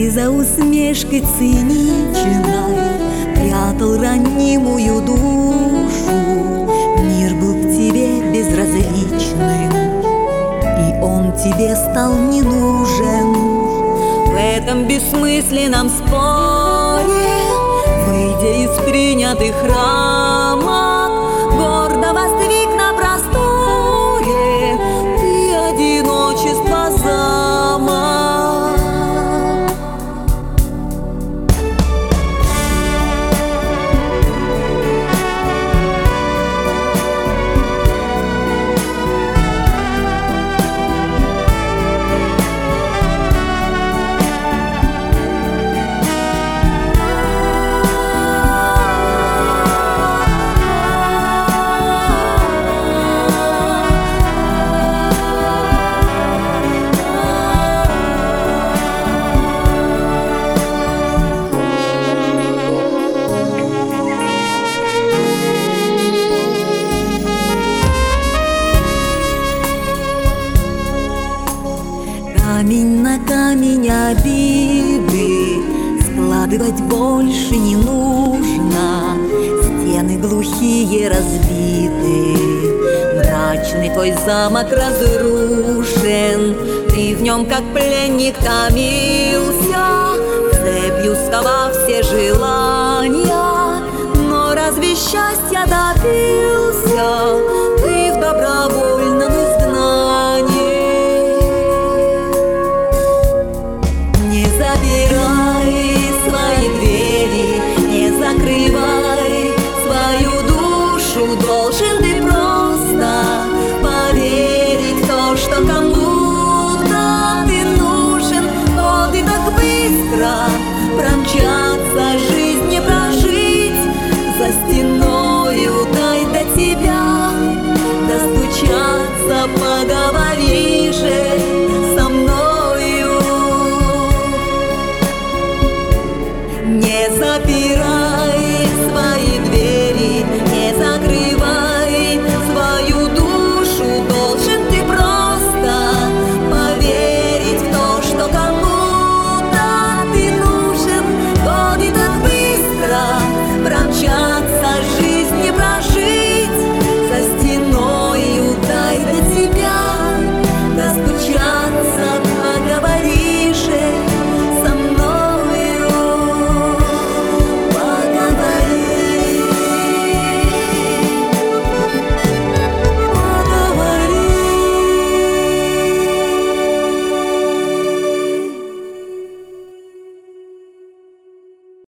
Ты за усмешкой циничной прятал ранимую душу. Мир был к тебе безразличным, и он тебе стал не нужен. В этом бессмысленном споре, выйдя из принятых рамок, гордо воздвиг на просторе ты одиночество замок. Камень на камень обиды складывать больше не нужно. Стены глухие разбиты, мрачный твой замок разрушен. Ты в нем, как пленник, томился, цепью сковав все желания. Но разве счастья добился ты в добровольном изгнании? Закрывай свою душу, должен ты просто поверить в то, что кому-то ты нужен. Годы так быстро промчатся, жизнь не прожить. За стеною дай до тебя достучаться, поговори же со мною. Не запирай